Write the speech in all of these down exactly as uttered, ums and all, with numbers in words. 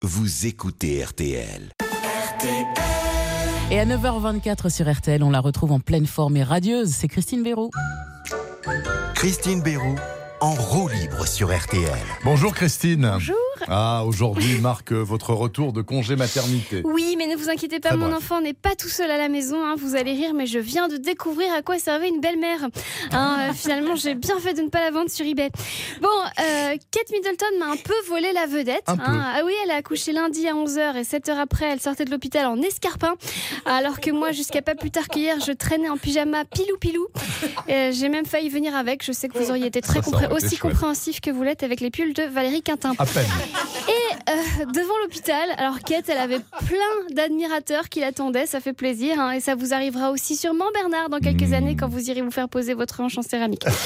vous écoutez R T L. R T L. Et à neuf heures vingt-quatre sur R T L, on la retrouve en pleine forme et radieuse. C'est Christine Béroux. Christine Béroux, en roue libre sur R T L. Bonjour Christine. Bonjour. Ah, aujourd'hui marque votre retour de congé maternité. Oui, mais ne vous inquiétez pas, Très mon bref. enfant n'est pas tout seul à la maison. Hein, vous allez rire, mais je viens de découvrir à quoi servait une belle-mère. Hein, euh, finalement, j'ai bien fait de ne pas la vendre sur eBay. Bon, euh, Kate Middleton m'a un peu volé la vedette. Un peu. Hein. Ah oui, elle a accouché lundi à onze heures et sept heures après, elle sortait de l'hôpital en escarpin. Alors que moi, jusqu'à pas plus tard qu'hier, je traînais en pyjama pilou-pilou. Et j'ai même failli venir avec. Je sais que vous auriez été très Ça, ça compré- aurait été aussi chouette. compréhensif que vous l'êtes avec les pulls de Valérie Quintin. À peine. Et euh, devant l'hôpital, alors Kate, elle avait plein d'admirateurs qui l'attendaient, ça fait plaisir, hein, et ça vous arrivera aussi sûrement, Bernard, dans quelques Mmh. années quand vous irez vous faire poser votre hanche en céramique. Euh,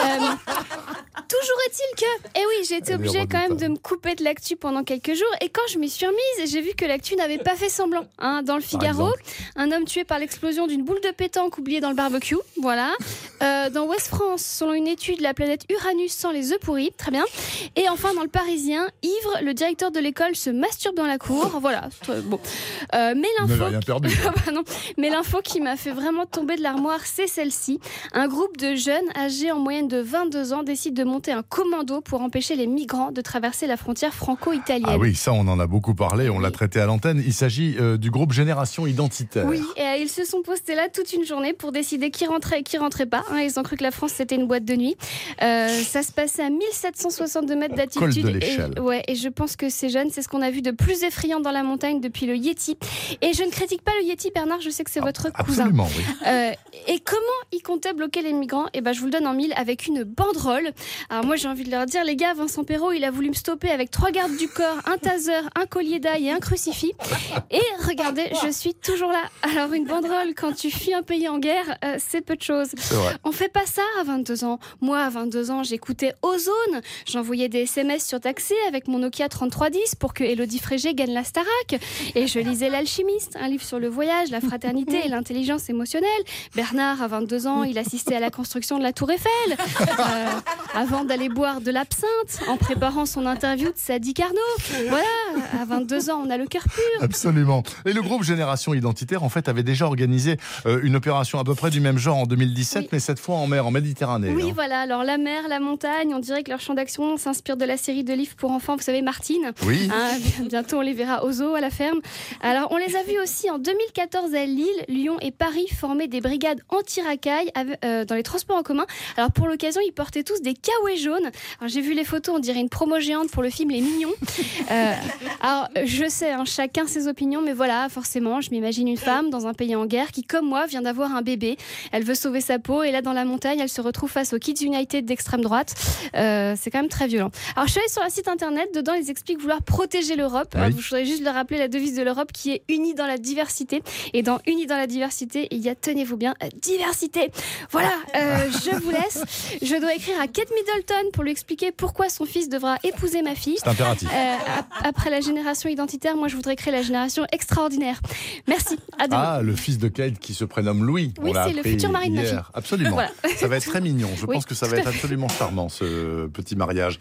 toujours est-il que, eh oui, j'ai été Elle est obligée quand même redoutable. de me couper de l'actu pendant quelques jours, et quand je m'y suis remise, j'ai vu que l'actu n'avait pas fait semblant. Hein, dans le Figaro, exemple. un homme tué par l'explosion d'une boule de pétanque oubliée dans le barbecue, voilà. Euh, dans Ouest France, selon une étude, la planète Uranus sent les œufs pourris, très bien. Et enfin, dans le Parisien, ivre, le directeur de l'école se masturbe dans la cour. Voilà, c'est- bon. Euh, mais Vous n'avez l'info, rien perdu. Ah bah non. Mais l'info qui m'a fait vraiment tomber de l'armoire, c'est celle-ci. Un groupe de jeunes âgés en moyenne de vingt-deux ans décide de monter un commando pour empêcher les migrants de traverser la frontière franco-italienne. Ah oui, ça on en a beaucoup parlé, on l'a traité à l'antenne. Il s'agit euh, du groupe Génération Identitaire. Oui, et euh, ils se sont postés là toute une journée pour décider qui rentrait et qui rentrait pas. Hein, ils ont cru que la France c'était une boîte de nuit. Euh, ça se passait à mille sept cent soixante-deux mètres Col de d'altitude. l'échelle. Et, ouais, et je pense que ces jeunes, c'est ce qu'on a vu de plus effrayant dans la montagne depuis le Yéti. Et je ne critique pas le Yéti, Bernard, je sais que c'est Ah, votre cousin. Absolument, oui. Euh, et comment ils comptaient bloquer les migrants? Eh ben, je vous le donne en mille avec une banderole. Alors moi, j'ai envie de leur dire, les gars, Vincent Perrault, il a voulu me stopper avec trois gardes du corps, un taser, un collier d'ail et un crucifix. Et regardez, je suis toujours là. Alors une banderole, quand tu fuis un pays en guerre, euh, c'est peu de choses. C'est vrai. On fait pas ça à vingt-deux ans. Moi, à vingt-deux ans, j'écoutais Ozone. J'envoyais des S M S surtaxés avec mon Nokia trente-trois dix pour que Élodie Frégé gagne la Starac. Et je lisais L'Alchimiste, un livre sur le voyage, la fraternité et l'intelligence émotionnelle. Bernard, à vingt-deux ans, il assistait à la construction de la Tour Eiffel. Euh, avant d'aller boire de l'absinthe, en préparant son interview de Sadi Carnot. Voilà, à vingt-deux ans, on a le cœur pur. Absolument. Et le groupe Génération Identitaire, en fait, avait déjà organisé euh, une opération à peu près du même genre en deux mille dix-sept, Oui. mais cette fois en mer, en Méditerranée. Oui, hein. voilà. Alors, la mer, la montagne, on dirait que leur champ d'action s'inspire de la série de livres pour enfants, vous savez, Martine. Oui. Hein, bientôt, on les verra au zoo, à la ferme. Alors, on les a vus aussi en deux mille quatorze à Lille, Lyon et Paris former des brigades anti-racailles avec- euh, dans les transports en commun. Alors, pour l'occasion, ils portaient tous des kawaii jaunes. Alors, j'ai vu les photos, on dirait une promo géante pour le film Les Mignons. Euh, alors, je sais, hein, chacun ses opinions, mais voilà, forcément, je m'imagine une femme dans un pays en guerre qui, comme moi, vient d'avoir un bébé. Elle veut sauver sa peau et là, dans la montagne, elle se retrouve face aux Kids United d'extrême droite. Euh, c'est quand même très violent. Alors, je suis allée sur la site internet, dedans, ils expliquent vouloir protéger l'Europe. Oui. Alors, je voudrais juste leur rappeler la devise de l'Europe qui est unie dans la diversité. Et dans unie dans la diversité, il y a, tenez-vous bien, euh, diversité. Voilà, euh, je vous laisse. Je dois écrire à Kate Middleton pour lui expliquer pourquoi son fils devra épouser ma fille. C'est impératif. Euh, ap- après la génération identitaire, moi je voudrais créer la génération extraordinaire. Merci, à demain. Ah, le fils de Kate qui se prénomme Louis. Oui, On l'a c'est le appris futur mari de ma hier. fille. Absolument. Voilà. Ça va être très mignon. Je Oui, pense que ça tout va à être absolument charmant, ce petit mariage.